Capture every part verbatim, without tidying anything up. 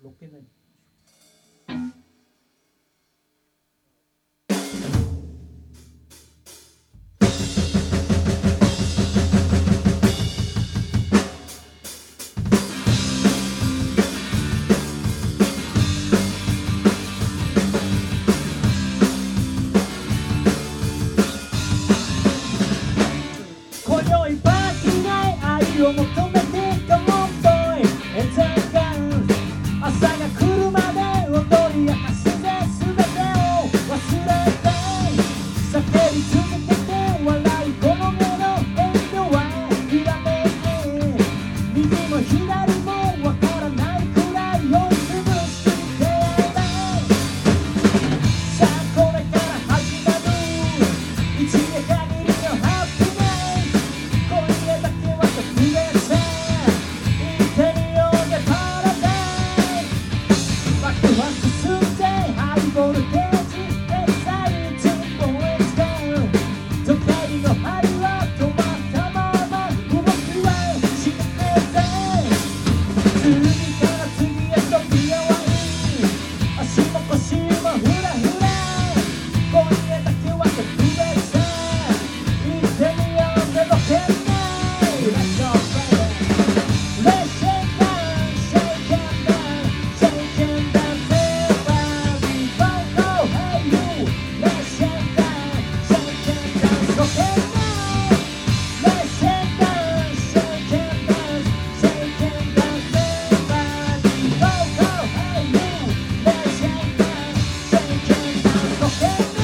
ロケない。今宵パーティーない愛を求めてかもっといエンザイガン朝が来るまで踊り明かすぜ全てを忘れて叫び続けて笑いこの目の遠慮はいらねえ右も左もわからないくらい酔いつぶして出会えないさあこれから始まる一夜限りのハッピー今夜だけは特別インテリオでパラダイス爆発寸前ハイボルテージエキサイティング燃え尽きる時計の針は止まったまま動きはしないぜ次から次へと見合わい足も腰もフラフラ今夜だけは特別インテリオでロケットLet's go, baby. Let's shake down, shake and down, shake and dance, everybody. Go, go, hey you. Let's shake down, shake and dance, okay now. Let's shake down, shake and dance, shake and dance, everybody. Go, go, hey you. Let's shake down, shake and dance, okay now.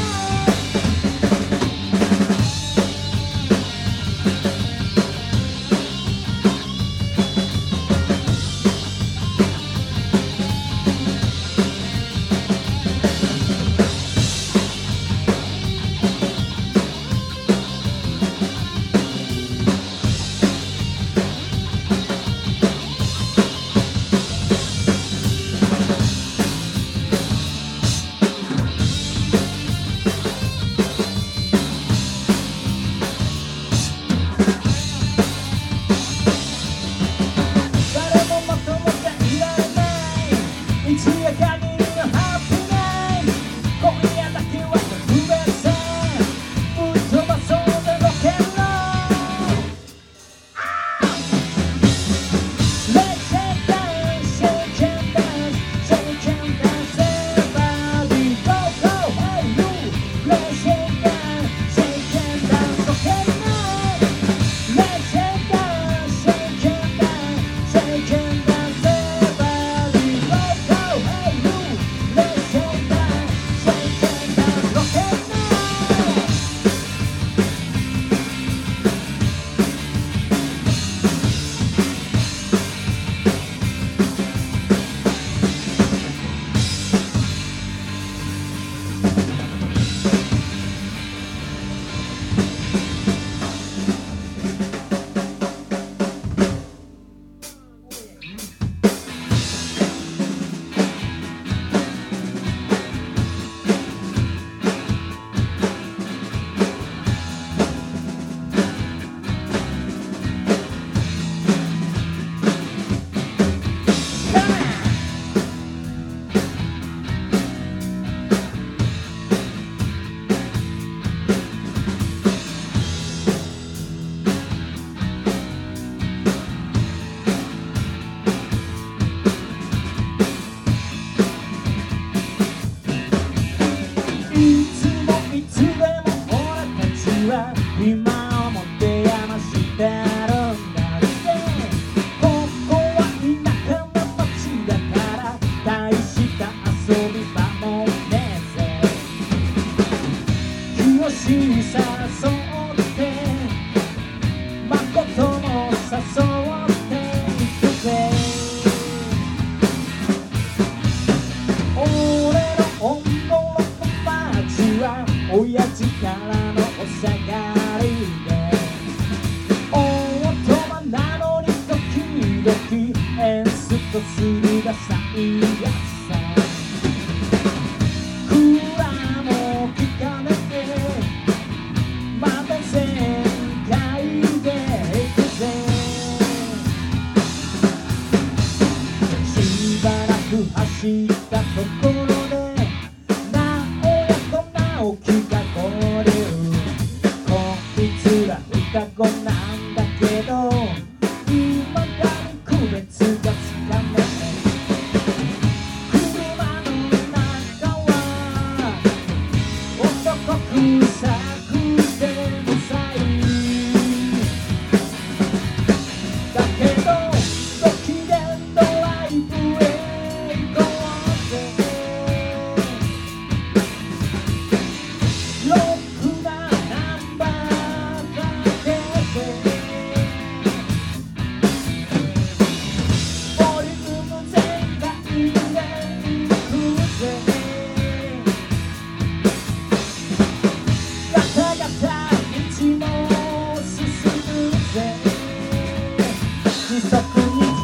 誰もまとめていられない一夜限りのハッピーナイト今夜だけは特別ぶっ飛ばそうぜロケンロール Let's shake down, shake and dance, shake and dance, everybody. Go, go, hey you. Let's shake down, shake and dance, okay now. Let's shake down, shake and dance, shake and dance, everybody. Go, go, hey you. Let's shake down, shake and dance, okay now.いつもいつでも俺たちは今をもてあましてるんだってここは田舎の街だから大した遊び場もねえぜ日吉に誘って誠も誘っていくぜ俺のオンボロ親父からのお下がりでオートマなのに時々エンスとするがさいやさクーラーも効かねえまた全開で行くぜしばらく国策でもさいだけどご機嫌ドライブへ行こうぜロックなナンバーかけてボリューム全開で行くぜガタガタ道も進むぜ時速にじゅう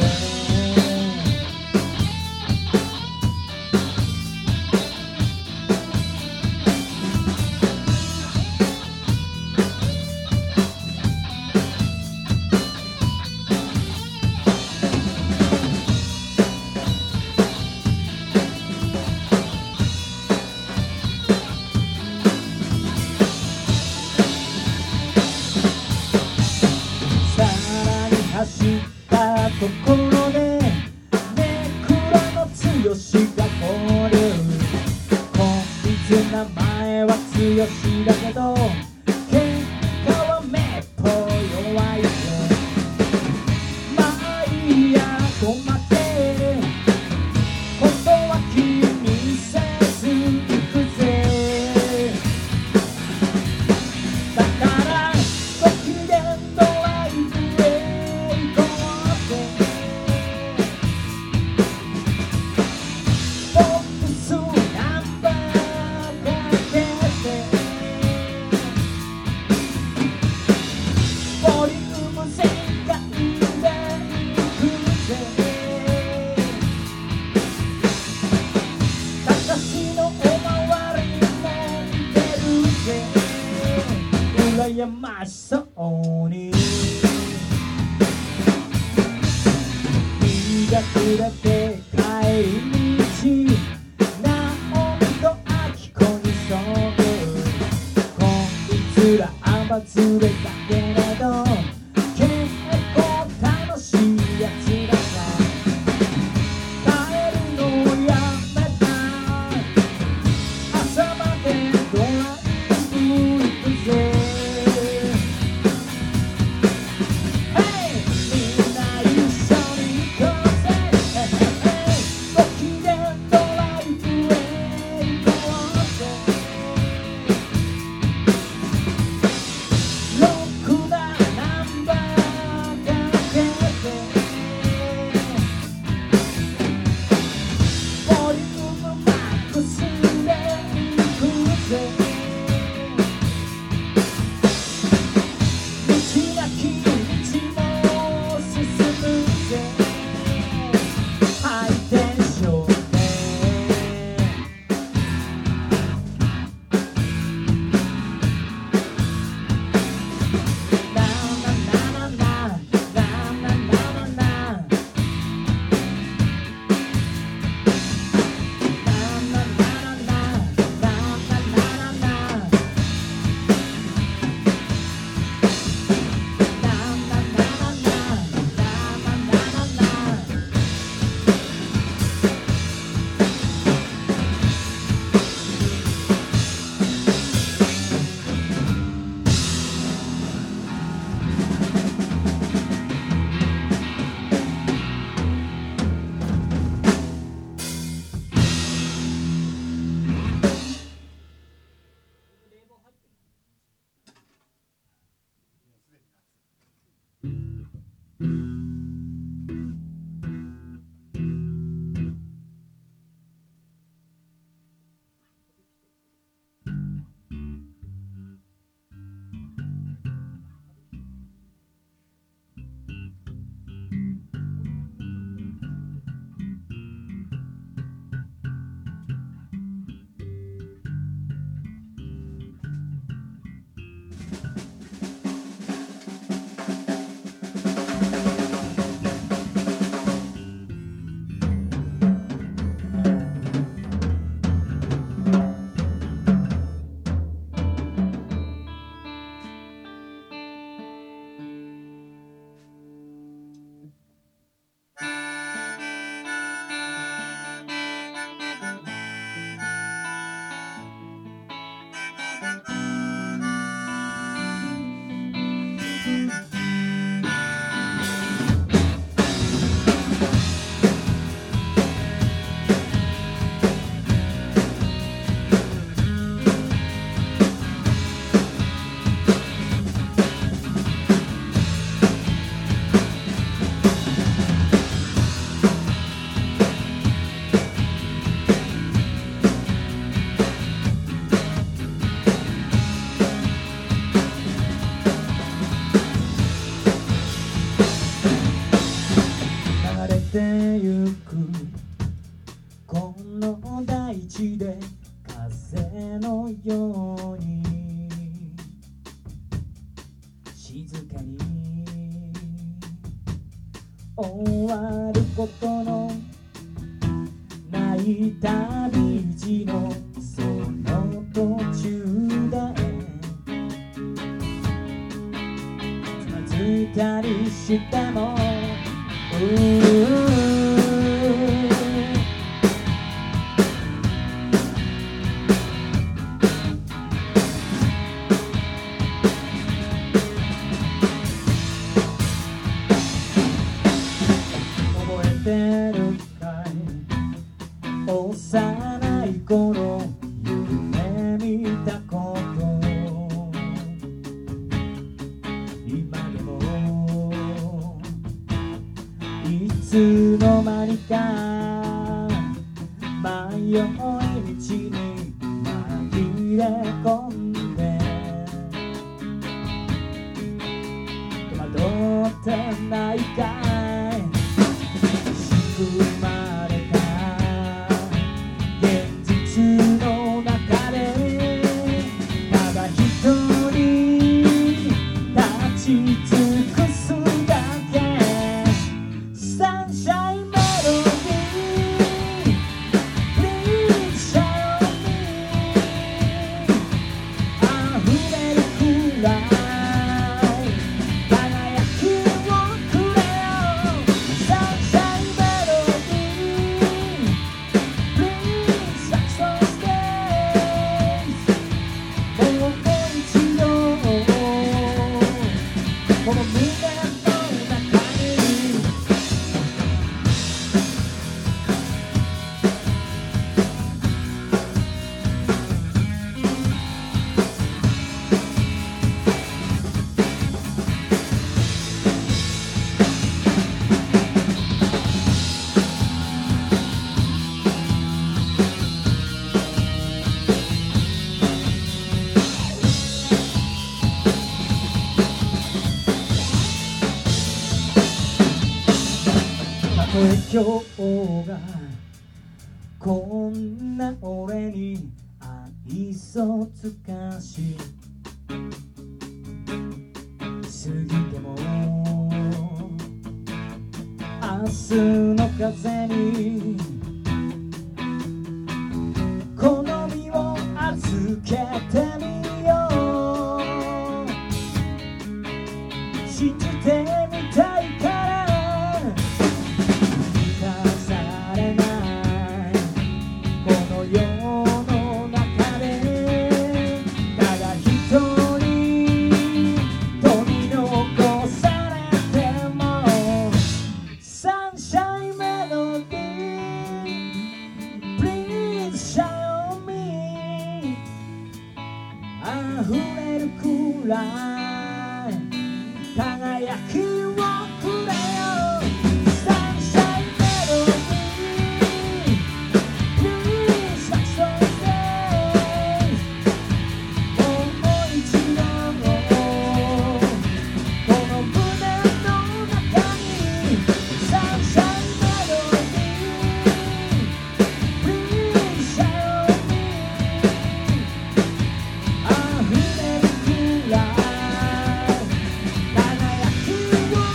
さらに走ったところでネクラの強しが合流こいつ名前は強しだけど喧嘩はめっぽ弱いぜまあいいやごまけことは気にせず行くぜだからご機嫌ドライブへ行こうぜポップスナンバーかけてボリューム全開で行くぜ私のおまわりも見てるぜ羨ましそうに日が暮れて帰り道直美と明子に遭遇こいつら甘ずれだけれど結構楽しいやつらさ帰るのやめた朝までドライブ行くぜHey みんな一緒に行こうぜ Hey ご機嫌ドライブへ行こうぜロックゆくこの大地で風のように静かに終わることのない旅路のその途中でつまずいたりしても覚えてるかい幼い頃夢見たこと今でもいつの間にか迷い道に紛れ込んで戸惑ってないかい仕組まれた現実の中でただ一人立ち尽くすだけサンシャインメロディー Please show me 溢れるくらい輝きをくれよサンシャインメロディー Please success days もう一度この胸たとえ今日がこんな俺に愛想つかし過ぎても明日の風にこの身を預けてみよう信じてみたいから溢れるくらい輝きをくれよサンシャインメロディー Please success days もう一度この胸の中にサンシャインメロディー Please show me溢れるくらい輝きを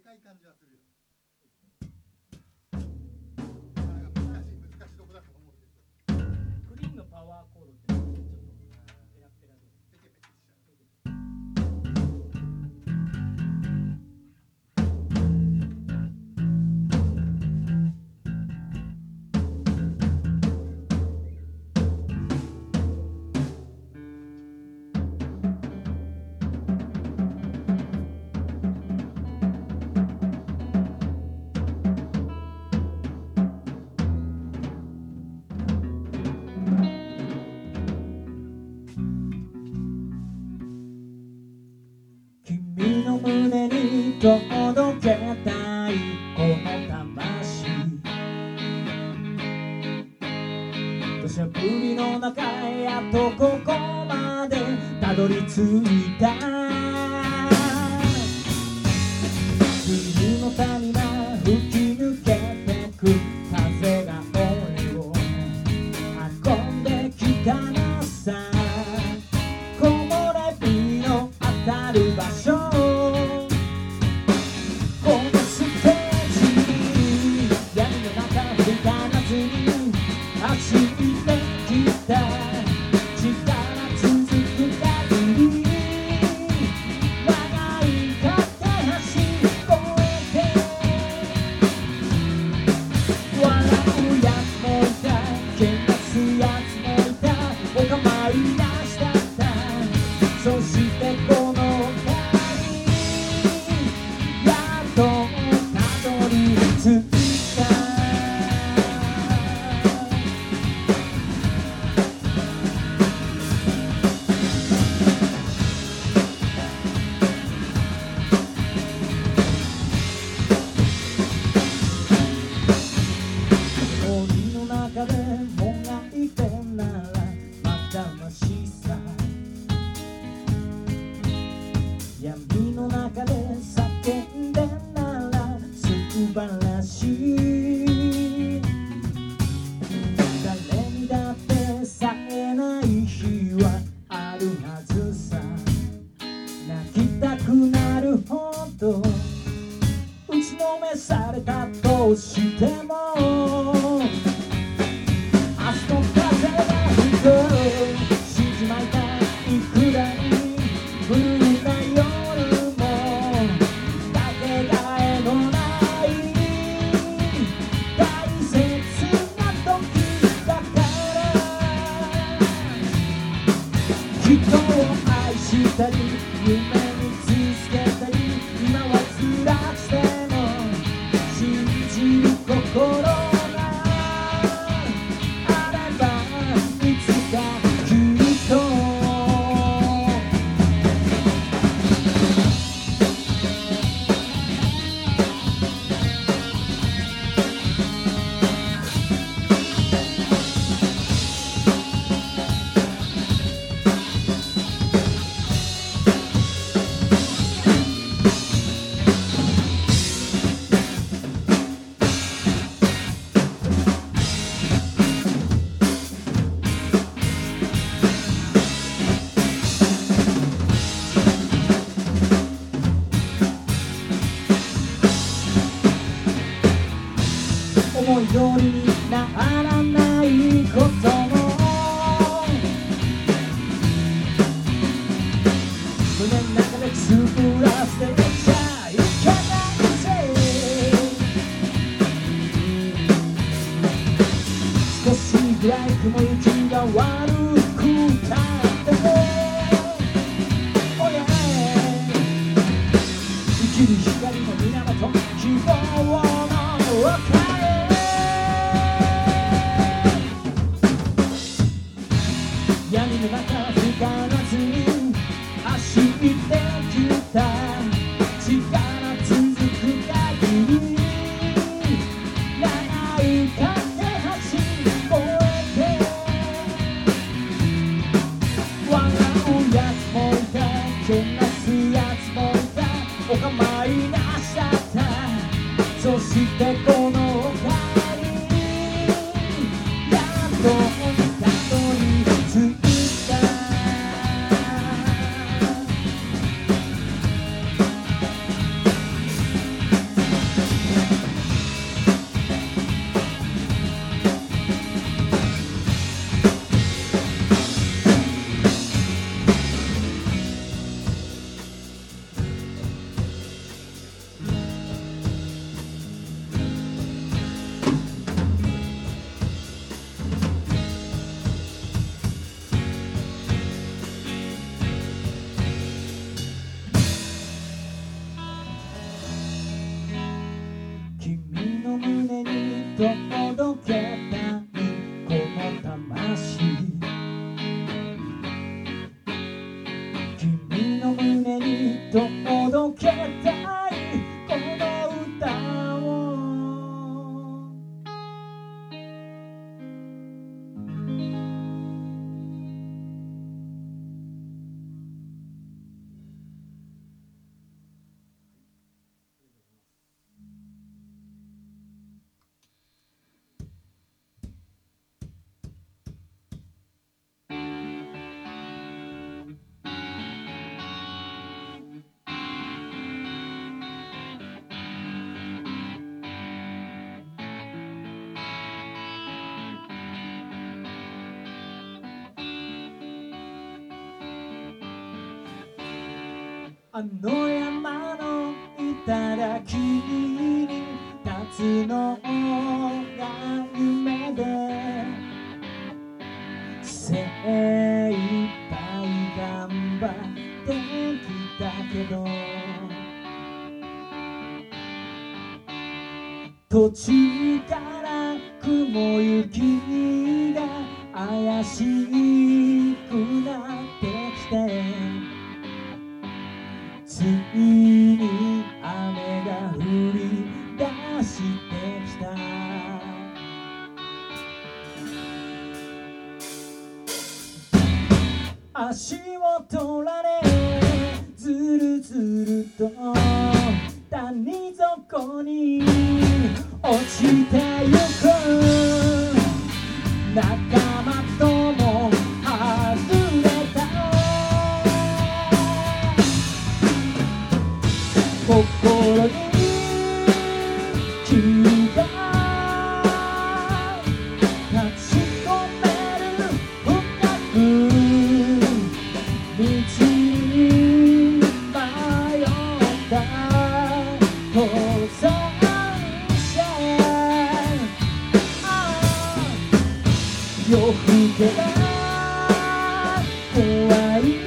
かい感じはするよ。なかなか難しい難しいとこだと思うんですよ。 クリーンのパワーコードってちょっとペラペラでペケペケしちゃう。 君の胸に届けたいこの魂、土砂降りの中やっとここまでたどり着いた。冬の谷間吹き抜けてく風が俺を運んできたなさ。木漏れ日の当たる場所、このステージに闇の中吹かなずに走ってきた。力続く限り長い架け橋越えて、笑うやつもいた、喧嘩すやつもいた、お構いなしだった。そしてこの旅やっとたどり着いた。森の中でもがいてんならまだましさ、闇の中で叫んでんなら素晴らしい。誰にだってさえない日はあるはずさ。泣きたくなるほど打ちのめされたとしても、明日の風が吹く信じまいたいくらいブルーな夜もかけがえのない大切な時だから、人を愛したり夢に続けたり今は辛くしても信じる心があればいつかきっと思い通りにならないことも胸の中で作らせてちゃいけないぜ。少しぐらい雲行きが悪くたっても、oh yeah、 生きる光の源希望の丘へ闇の中吹かなずに走ってきた。力続く限り長い架け橋越えて、笑うやつもいた、けなすやつもいた、お構いなしだった。そしてこの旅やっとたどり着いた。 届けたいこの魂、君の胸に届けたいこの歌を。あの山の頂に立つのが夢で精一杯頑張ってきたけど、途中から雲行きが怪しくなってきて、ついに雨が降り出してきた。足を取られずるずると谷底に落ちてゆく。仲間とも外れた。心に気が立ち込める深く道に迷った登山者、夜更けが怖い。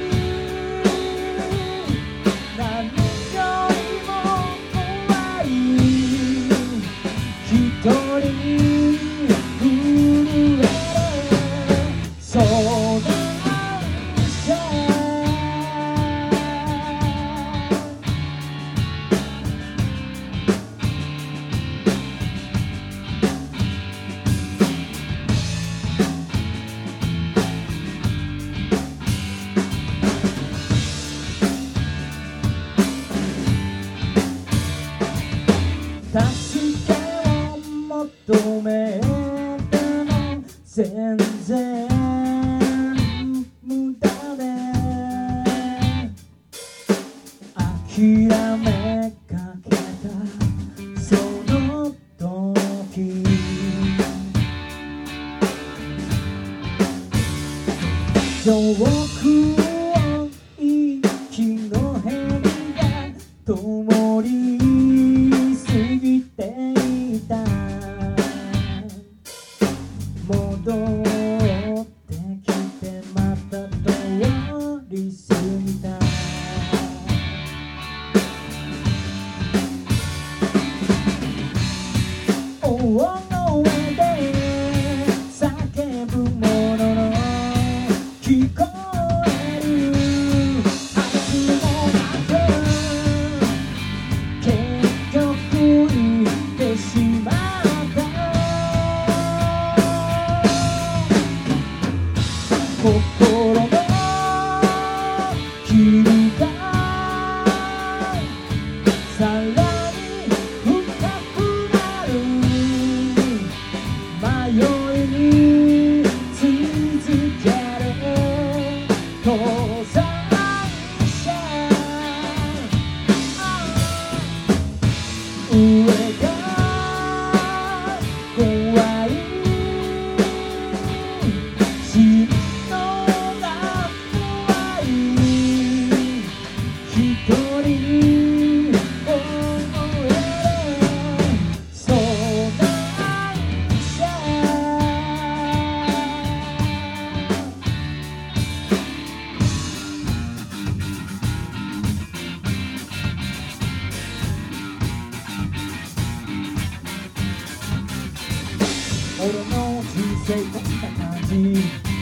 の人生こんな感じ。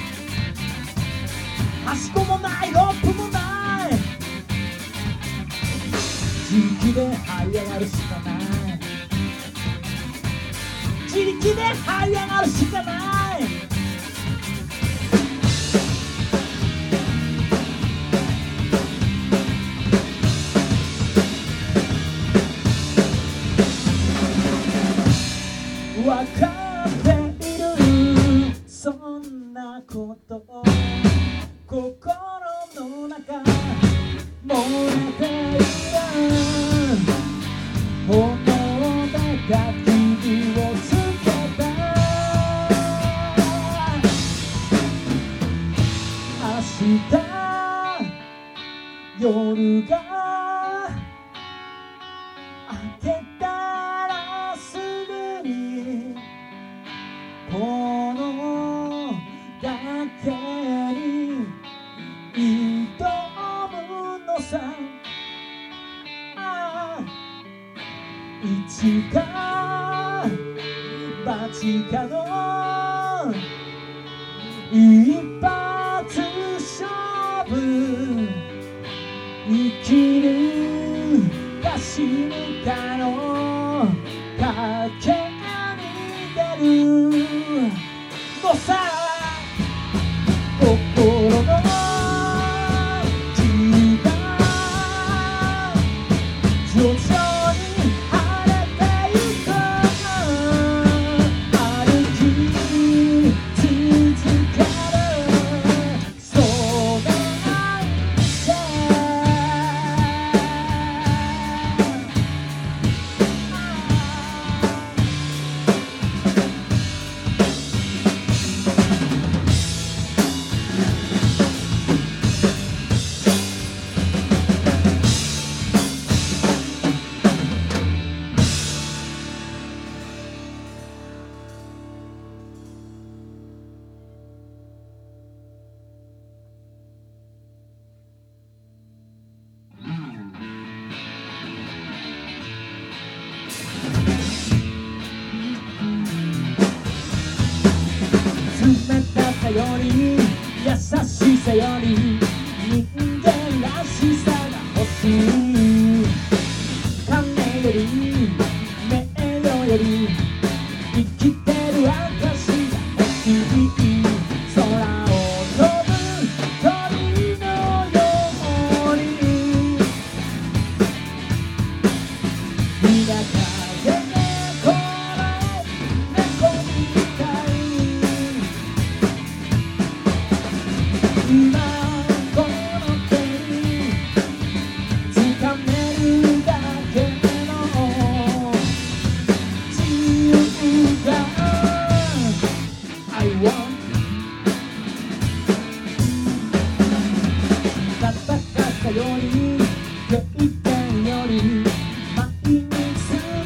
はしごもないロープもない、自力で這い上がるしかない、自力で這い上がるしかない。わかっているそんなこと心の中燃えている炎で焚き火をつけた明日夜が明けたらすぐにこの崖に挑むのさ。ああ一か八かの一発勝負、生きるか死ぬかの賭けに出るのさ。心の霧が徐々に晴れてゆく、歩き続けるそれ愛して冷たさより優しさより人間らしさが欲しい、金より名誉より生きてる証が欲しい、空を飛ぶ鳥のようにみな風でこらえ猫みたいに今この手に掴めるだけの自由が I want 戦ったより経験より毎日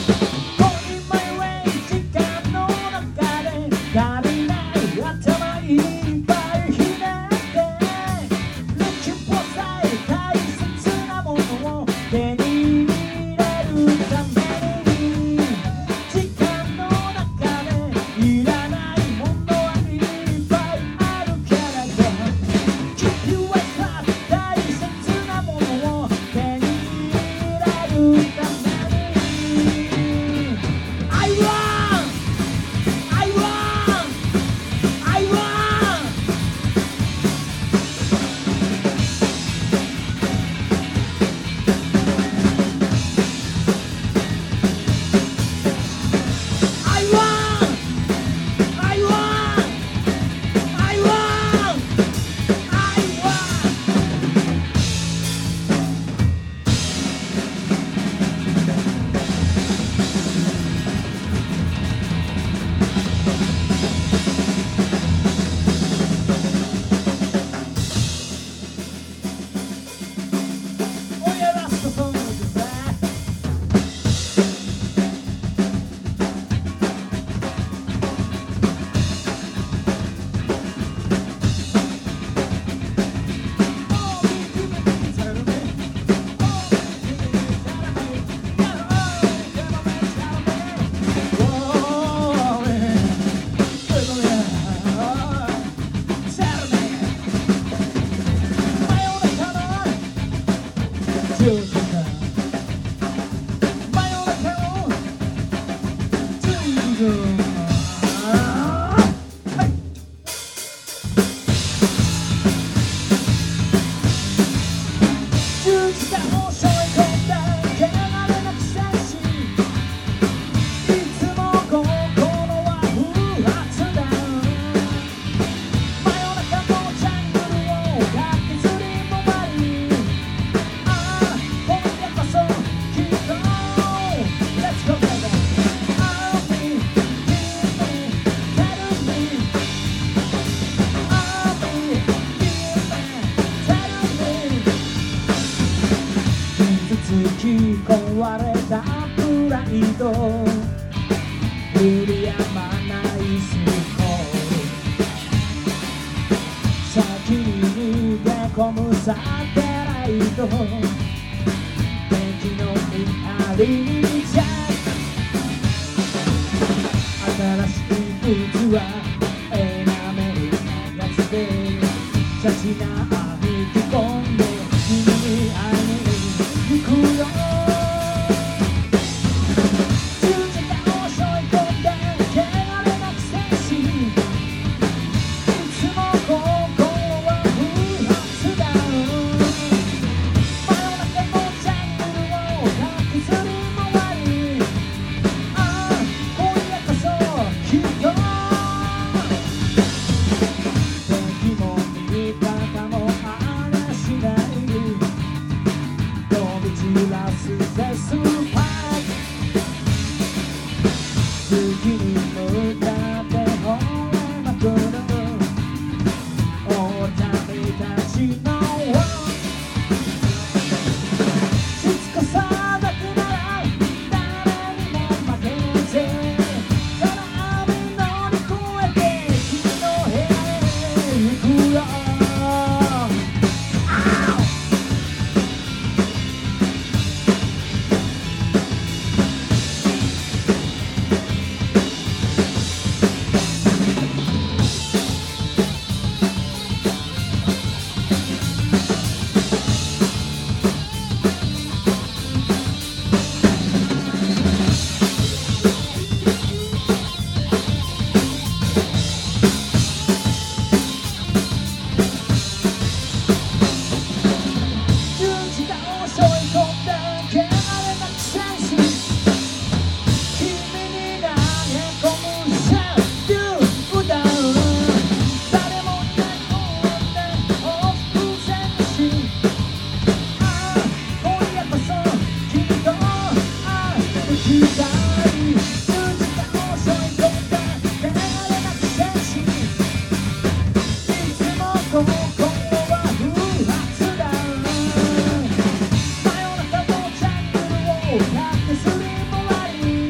Like the city,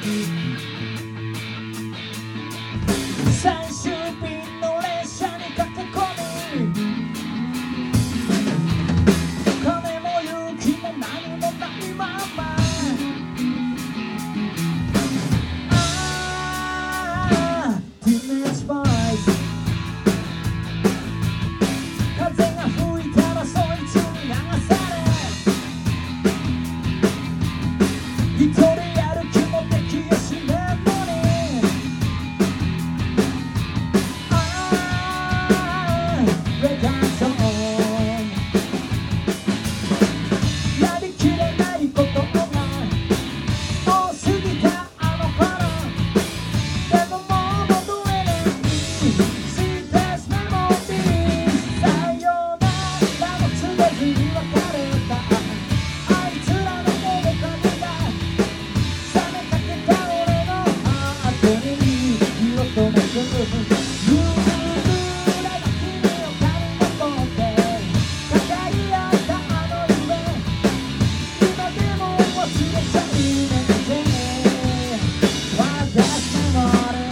最終便の列車に駆け込み、金も勇気も何もないまま、ああティーネージボーイズ、風が吹いたらそいつに流され、一人歩きもできやしねえのに、ああレガトン、やりきれないことが多すぎたあの頃、でももう戻れない Sweetest memories、 さよならも告げずに別れたあいつらの面影が冷めかけた俺のハートに火を灯す、夕暮れが君を髪の毛で語り合ったあの夢、今でも忘れちゃいないで、私の俺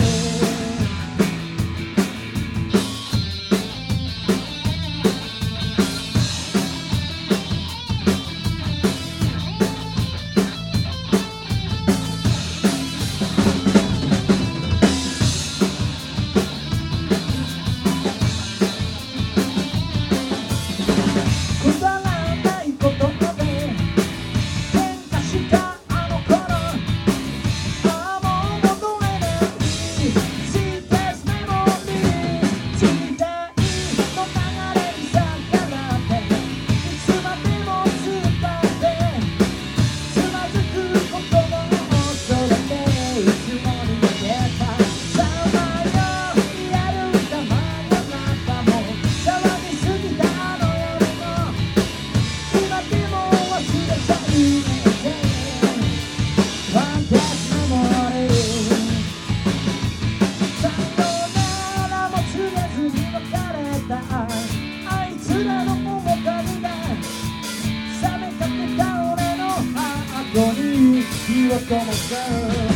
くだらないことで喧嘩したあの頃、ああもう戻れない Sweetest memories、 時代の流れに逆らっていつまでも突っ張ってつまずくことも恐れていつもに逃げた、さまよい歩いた真夜中も騒ぎすぎたあの夜も今でも忘れちゃいないで、私の森、さよならも告げずに別れたあいつらの面影が冷めかけた俺のハートに火を灯す。